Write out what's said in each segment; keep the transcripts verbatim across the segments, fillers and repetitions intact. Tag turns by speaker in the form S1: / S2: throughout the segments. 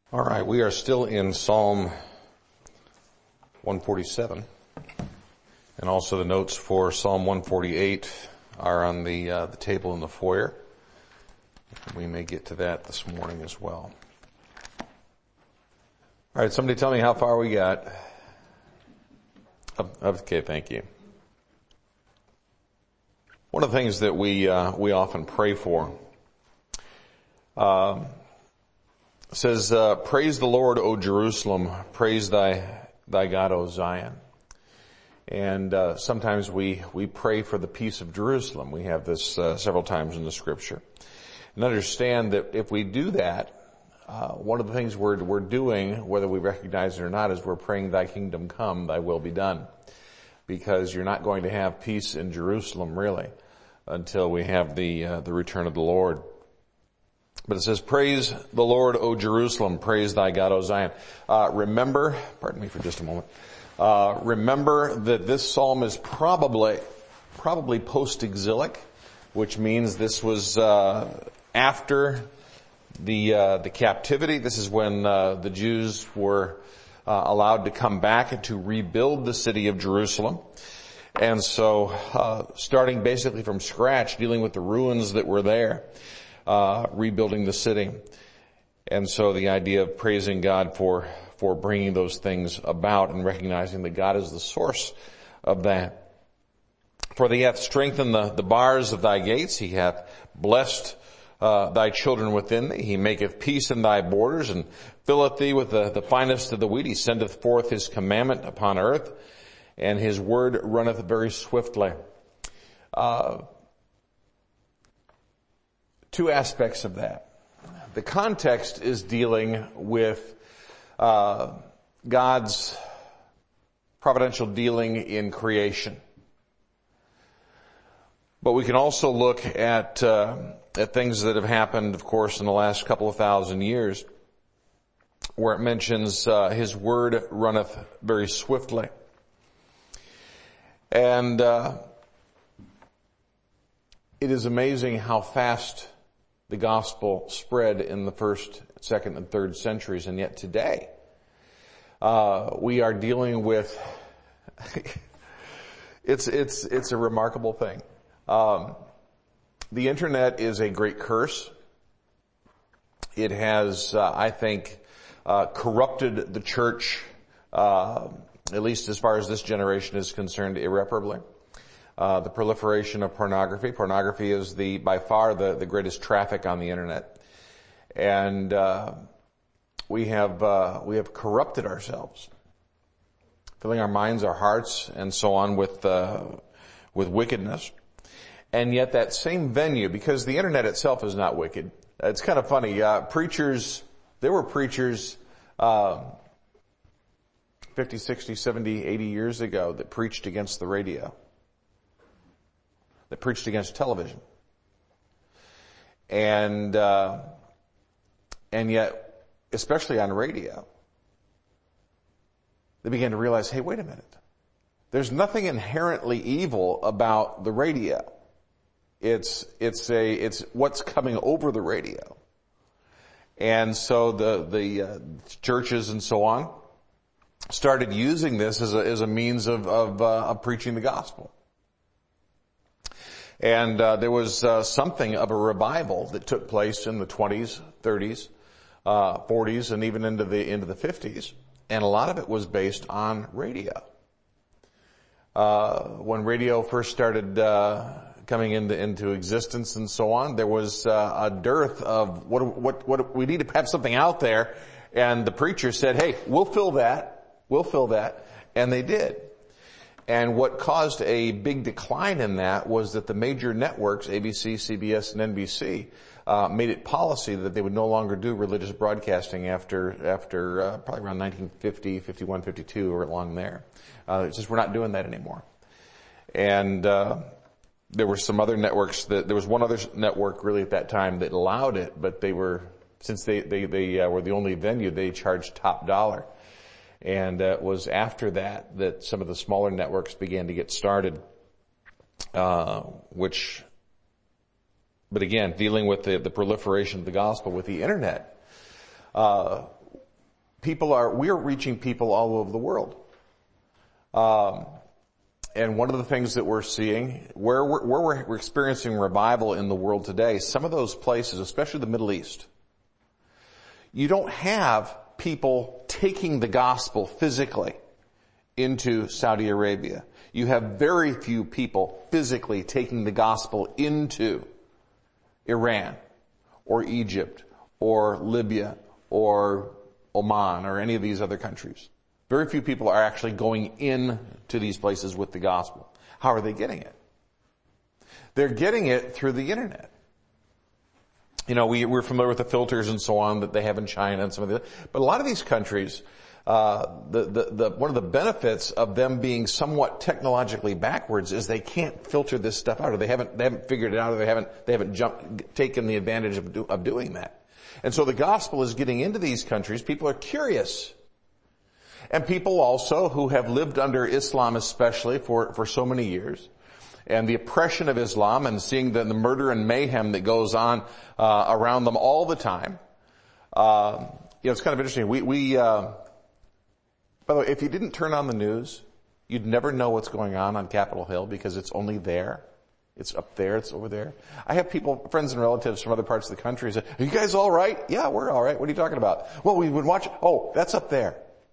S1: All right, we are still in Psalm one forty-seven, and also the notes for Psalm one forty-eight are on the uh, the table in the foyer. We may get to that this morning as well. All right, somebody tell me how far we got. Okay, thank you. One of the things that we uh, we often pray for um, says, uh, "Praise the Lord, O Jerusalem! Praise thy thy God, O Zion!" And uh, sometimes we we pray for the peace of Jerusalem. We have this uh, several times in the Scripture, and understand that if we do that, uh, one of the things we're we're doing, whether we recognize it or not, is we're praying, "Thy kingdom come, Thy will be done," because you're not going to have peace in Jerusalem really until we have the uh, the return of the Lord. But it says, "Praise the Lord, O Jerusalem, praise thy God, O Zion." Uh, remember, pardon me for just a moment, uh, remember that this psalm is probably, probably post-exilic, which means this was, uh, after the, uh, the captivity. This is when, uh, the Jews were, uh, allowed to come back and to rebuild the city of Jerusalem. And so, uh, starting basically from scratch, dealing with the ruins that were there. Uh, rebuilding the city. And so the idea of praising God for, for bringing those things about and recognizing that God is the source of that. "For he hath strengthened the, the bars of thy gates. He hath blessed, uh, thy children within thee. He maketh peace in thy borders and filleth thee with the, the finest of the wheat. He sendeth forth his commandment upon earth, and his word runneth very swiftly." Uh, Two aspects of that. The context is dealing with uh, God's providential dealing in creation. But we can also look at uh, at things that have happened, of course, in the last couple of thousand years, where it mentions uh, his word runneth very swiftly. And uh, it is amazing how fast the gospel spread in the first, second, and third centuries, and yet today, uh, we are dealing with, it's, it's, it's a remarkable thing. Um, the internet is a great curse. It has, uh, I think, uh, corrupted the church, uh, at least as far as this generation is concerned, irreparably. Uh, the proliferation of pornography. Pornography is the, by far the, the greatest traffic on the internet. And, uh, we have, uh, we have corrupted ourselves, filling our minds, our hearts, and so on with, uh, with wickedness. And yet that same venue, because the internet itself is not wicked. It's kind of funny, uh, preachers, there were preachers, uh, fifty, sixty, seventy, eighty years ago that preached against the radio, that preached against television. And, uh, and yet, especially on radio, they began to realize, hey, wait a minute. There's nothing inherently evil about the radio. It's, it's a, it's what's coming over the radio. And so the, the, uh, churches and so on started using this as a, as a means of, of, uh, of preaching the gospel. And uh, there was uh, something of a revival that took place in the twenties, thirties, uh, forties, and even into the into the fifties. And a lot of it was based on radio. Uh, when radio first started uh, coming into into existence and so on, there was uh, a dearth of what what what we need to have something out there. And the preacher said, "Hey, we'll fill that. We'll fill that," and they did. And what caused a big decline in that was that the major networks, A B C, C B S, and N B C, uh, made it policy that they would no longer do religious broadcasting after, after, uh, probably around nineteen fifty, fifty-one, fifty-two, or along there. Uh, it's just we're not doing that anymore. And, uh, there were some other networks that, there was one other network really at that time that allowed it, but they were, since they, they, they uh, were the only venue, they charged top dollar. And uh, it was after that that some of the smaller networks began to get started, uh, which, but again, dealing with the, the proliferation of the gospel with the internet, uh, people are, we're reaching people all over the world. Um, and one of the things that we're seeing, where we're, where we're, we're experiencing revival in the world today, some of those places, especially the Middle East, you don't have people taking the gospel physically into Saudi Arabia. You have very few people physically taking the gospel into Iran or Egypt or Libya or Oman or any of these other countries. Very few people are actually going in to these places with the gospel. How are they getting it? They're getting it through the internet. You know, we, we're familiar with the filters and so on that they have in China and some of the, but a lot of these countries, uh, the, the, the, one of the benefits of them being somewhat technologically backwards is they can't filter this stuff out, or they haven't, they haven't figured it out, or they haven't, they haven't jumped, taken the advantage of, do, of doing that. And so the gospel is getting into these countries. People are curious. And people also who have lived under Islam especially for, for so many years, and the oppression of Islam, and seeing the, the murder and mayhem that goes on uh, around them all the time. Uh, you know, it's kind of interesting. We, we uh, by the way, if you didn't turn on the news, you'd never know what's going on on Capitol Hill because it's only there. It's up there. It's over there. I have people, friends and relatives from other parts of the country say, "Are you guys all right?" "Yeah, we're all right." "What are you talking about?" "Well, we would watch." "Oh, that's up there."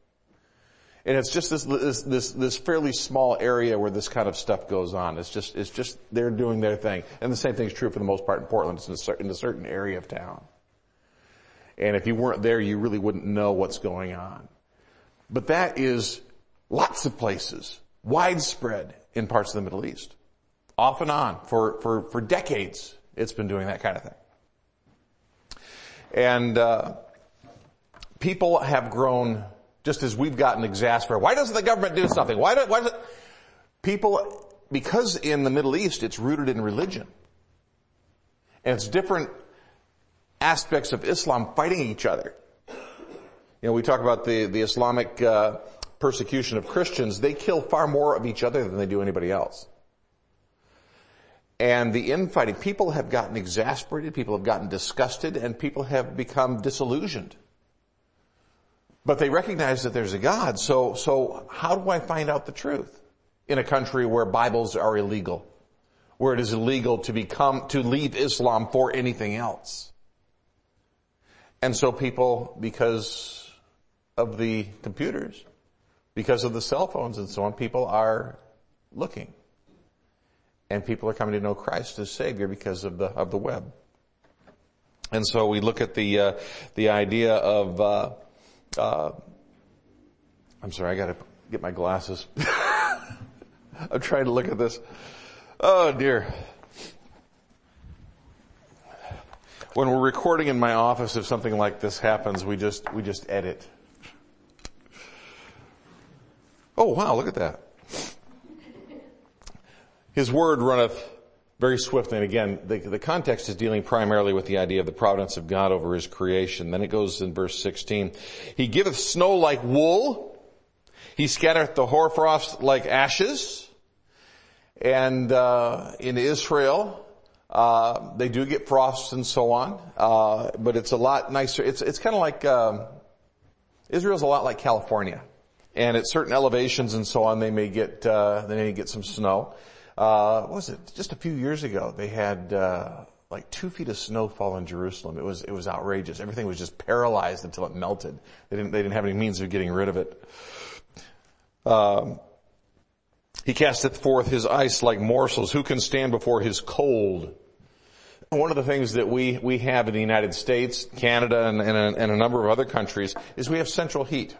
S1: And it's just this, this, this, this fairly small area where this kind of stuff goes on. It's just, it's just, they're doing their thing. And the same thing is true for the most part in Portland. It's in a certain, in a certain area of town. And if you weren't there, you really wouldn't know what's going on. But that is lots of places, widespread in parts of the Middle East. Off and on, for, for, for decades, it's been doing that kind of thing. And, uh, people have grown, just as we've gotten exasperated. Why doesn't the government do something? Why, do, why does it? People, because in the Middle East it's rooted in religion. And it's different aspects of Islam fighting each other. You know, we talk about the, the Islamic uh, persecution of Christians. They kill far more of each other than they do anybody else. And the infighting, people have gotten exasperated, people have gotten disgusted, and people have become disillusioned. But they recognize that there's a God, so, so how do I find out the truth? In a country where Bibles are illegal, where it is illegal to become, to leave Islam for anything else. And so people, because of the computers, because of the cell phones and so on, people are looking. And people are coming to know Christ as Savior because of the, of the web. And so we look at the, uh, the idea of, uh, Uh, I'm sorry, I gotta get my glasses. I'm trying to look at this. Oh dear. When we're recording in my office, if something like this happens, we just, we just edit. Oh wow, look at that. His word runneth very swiftly. And again, the, the context is dealing primarily with the idea of the providence of God over His creation. Then it goes in verse sixteen. He giveth snow like wool. He scattereth the hoarfrost like ashes. And, uh, in Israel, uh, they do get frosts and so on. Uh, but it's a lot nicer. It's, it's kind of like, um, Israel's a lot like California. And at certain elevations and so on, they may get, uh, they may get some snow. Uh, what was it? Just a few years ago, they had, uh, like two feet of snow fall in Jerusalem. It was, it was outrageous. Everything was just paralyzed until it melted. They didn't, they didn't have any means of getting rid of it. Um, he casteth forth his ice like morsels. Who can stand before his cold? One of the things that we, we have in the United States, Canada, and, and, a, and a number of other countries is we have central heat.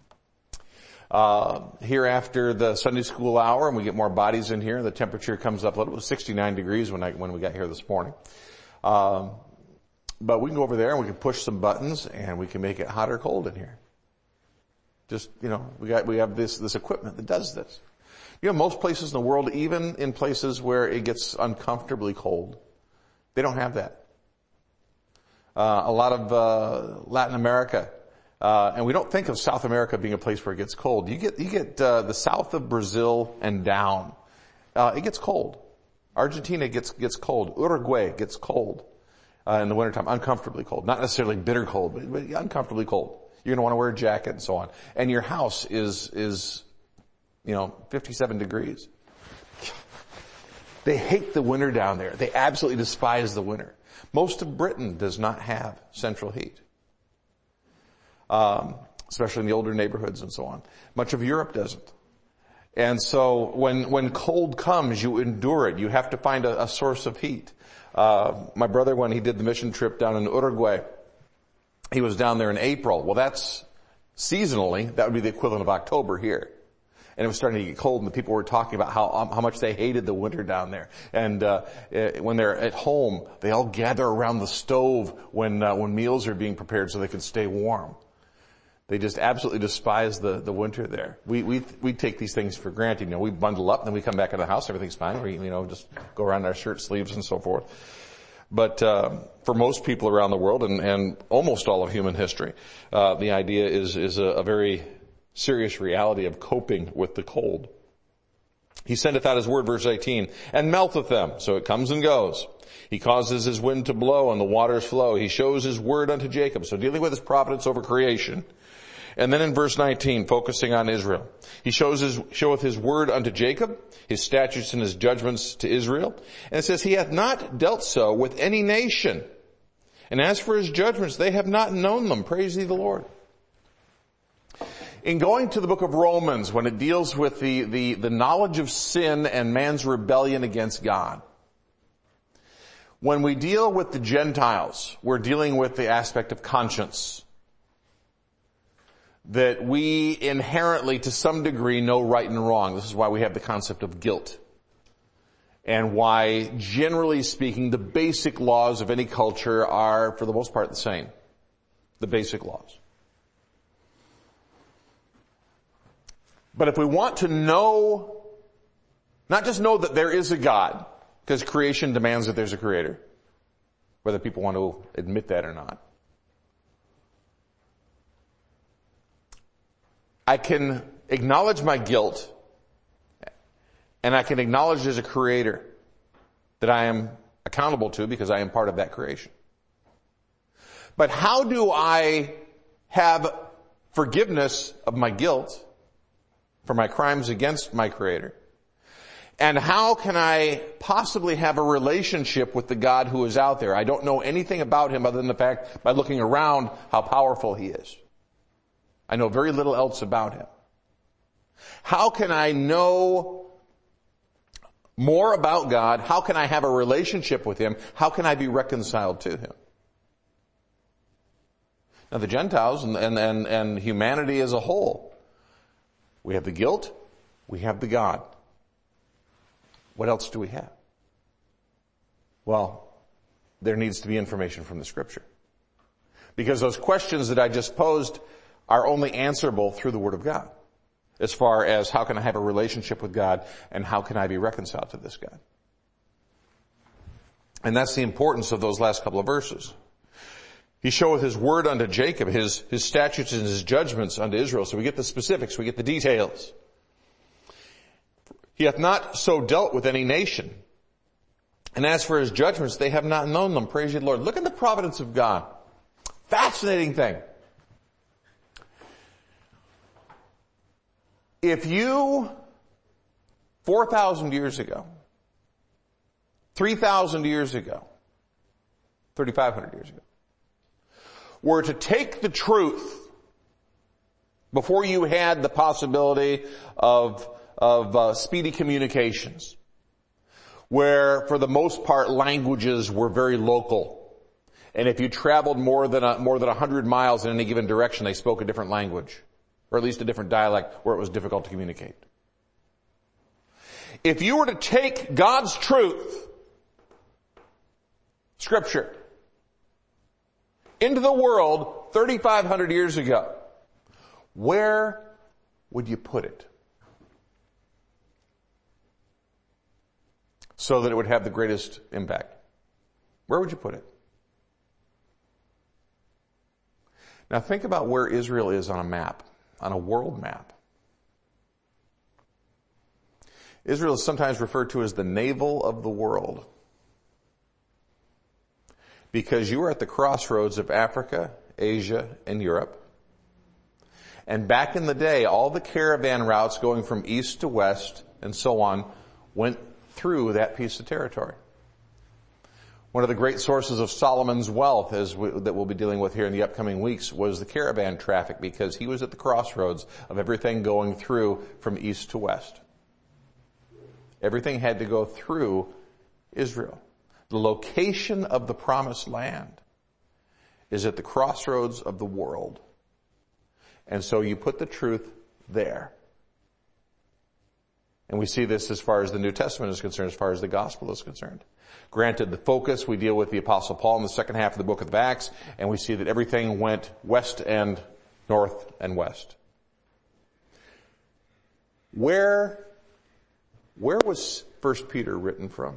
S1: Uh, here after the Sunday school hour, and we get more bodies in here, the temperature comes up a little. It was sixty-nine degrees when I, when we got here this morning. Um, but we can go over there and we can push some buttons and we can make it hot or cold in here. Just, you know, we got, we have this, this equipment that does this. You know, most places in the world, even in places where it gets uncomfortably cold, they don't have that. Uh, a lot of, uh, Latin America, Uh, and we don't think of South America being a place where it gets cold. You get, you get, uh, the south of Brazil and down. Uh, it gets cold. Argentina gets, gets cold. Uruguay gets cold, uh, in the wintertime. Uncomfortably cold. Not necessarily bitter cold, but, but uncomfortably cold. You're going to want to wear a jacket and so on. And your house is, is, you know, fifty-seven degrees. They hate the winter down there. They absolutely despise the winter. Most of Britain does not have central heat. Um, especially in the older neighborhoods and so on. Much of Europe doesn't. And so when, when cold comes, you endure it. You have to find a, a source of heat. Uh, my brother, when he did the mission trip down in Uruguay, he was down there in April. Well, that's seasonally, that would be the equivalent of October here. And it was starting to get cold, and the people were talking about how um, how much they hated the winter down there. And uh, when they're at home, they all gather around the stove when uh, when meals are being prepared so they can stay warm. They just absolutely despise the the winter there. We we we take these things for granted. You know, we bundle up, and then we come back in the house, everything's fine. We you know just go around in our shirt sleeves and so forth. But uh, for most people around the world, and, and almost all of human history, uh, the idea is is a, a very serious reality of coping with the cold. He sendeth out his word, verse eighteen, and melteth them. So it comes and goes. He causes his wind to blow and the waters flow. He shows his word unto Jacob. So dealing with his providence over creation. And then in verse nineteen, focusing on Israel. He shows his, showeth his word unto Jacob, his statutes and his judgments to Israel. And it says, he hath not dealt so with any nation. And as for his judgments, they have not known them. Praise thee the Lord. In going to the book of Romans, when it deals with the, the, the knowledge of sin and man's rebellion against God, when we deal with the Gentiles, we're dealing with the aspect of conscience. That we inherently, to some degree, know right and wrong. This is why we have the concept of guilt. And why, generally speaking, the basic laws of any culture are, for the most part, the same. The basic laws. But if we want to know, not just know that there is a God, because creation demands that there's a creator, whether people want to admit that or not. I can acknowledge my guilt, and I can acknowledge there's a creator that I am accountable to because I am part of that creation. But how do I have forgiveness of my guilt for my crimes against my creator? And how can I possibly have a relationship with the God who is out there? I don't know anything about him other than the fact by looking around how powerful he is. I know very little else about him. How can I know more about God? How can I have a relationship with him? How can I be reconciled to him? Now the Gentiles and, and, and, and humanity as a whole, we have the guilt, we have the God. What else do we have? Well, there needs to be information from the Scripture. Because those questions that I just posed are only answerable through the Word of God. As far as how can I have a relationship with God and how can I be reconciled to this God? And that's the importance of those last couple of verses. He showeth his word unto Jacob, his, his statutes and his judgments unto Israel. So we get the specifics, we get the details. He hath not so dealt with any nation. And as for his judgments, they have not known them. Praise ye the Lord. Look at the providence of God. Fascinating thing. If you, four thousand years ago, three thousand years ago, thirty-five hundred years ago, were to take the truth before you had the possibility of, of uh, speedy communications, where for the most part languages were very local, and if you traveled more than a, more than a hundred miles in any given direction, they spoke a different language. Or at least a different dialect where it was difficult to communicate. If you were to take God's truth, Scripture, into the world thirty-five hundred years ago, where would you put it? So that it would have the greatest impact. Where would you put it? Now think about where Israel is on a map. On a world map. Israel is sometimes referred to as the navel of the world. Because you are at the crossroads of Africa, Asia, and Europe. And back in the day, all the caravan routes going from east to west and so on went through that piece of territory. One of the great sources of Solomon's wealth, as we, that we'll be dealing with here in the upcoming weeks, was the caravan traffic, because he was at the crossroads of everything going through from east to west. Everything had to go through Israel. The location of the promised land is at the crossroads of the world. And so you put the truth there. And we see this as far as the New Testament is concerned, as far as the gospel is concerned. Granted, the focus, we deal with the Apostle Paul in the second half of the book of Acts, and we see that everything went west and north and west. Where, where was First Peter written from?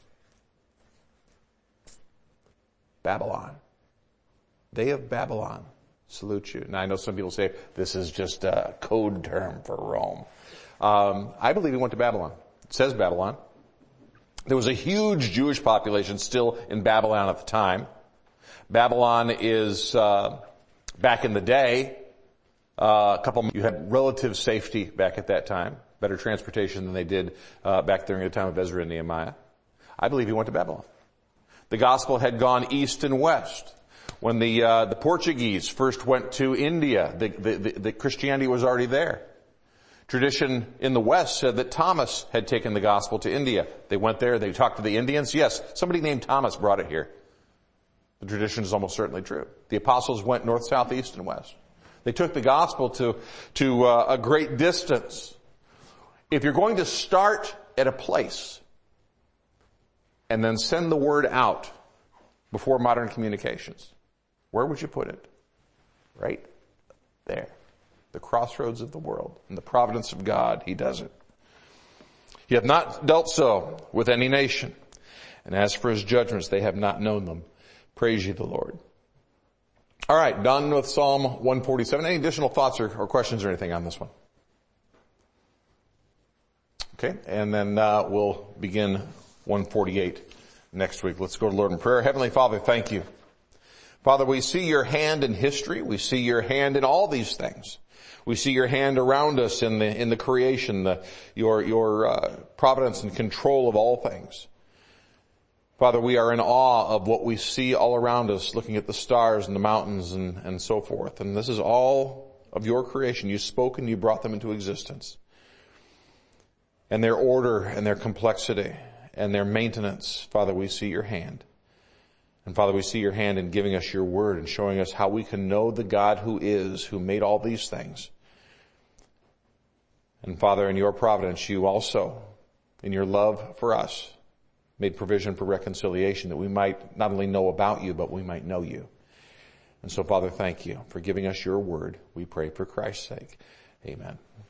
S1: Babylon. They of Babylon salute you. Now I know some people say this is just a code term for Rome. Um, I believe he went to Babylon. It says Babylon. There was a huge Jewish population still in Babylon at the time. Babylon is, uh, back in the day, uh, a couple, you had relative safety back at that time, better transportation than they did, uh, back during the time of Ezra and Nehemiah. I believe he went to Babylon. The gospel had gone east and west. When the, uh, the Portuguese first went to India, the, the, the, the Christianity was already there. Tradition in the West said that Thomas had taken the gospel to India. They went there, they talked to the Indians. Yes, somebody named Thomas brought it here. The tradition is almost certainly true. The apostles went north, south, east, and west. They took the gospel to, to uh, a great distance. If you're going to start at a place and then send the word out before modern communications, where would you put it? Right there. The crossroads of the world. In the providence of God, he does it. He hath not dealt so with any nation. And as for his judgments, they have not known them. Praise ye the Lord. All right, done with Psalm one forty-seven. Any additional thoughts or, or questions or anything on this one? Okay, and then uh, we'll begin one forty-eight next week. Let's go to Lord in prayer. Heavenly Father, thank you. Father, we see your hand in history. We see your hand in all these things. We see your hand around us in the, in the creation, the, your, your, uh, providence and control of all things. Father, we are in awe of what we see all around us, looking at the stars and the mountains and, and so forth. And this is all of your creation. You spoke and you brought them into existence. And their order and their complexity and their maintenance, Father, we see your hand. And Father, we see your hand in giving us your word and showing us how we can know the God who is, who made all these things. And Father, in your providence, you also, in your love for us, made provision for reconciliation, that we might not only know about you, but we might know you. And so, Father, thank you for giving us your word. We pray for Christ's sake. Amen.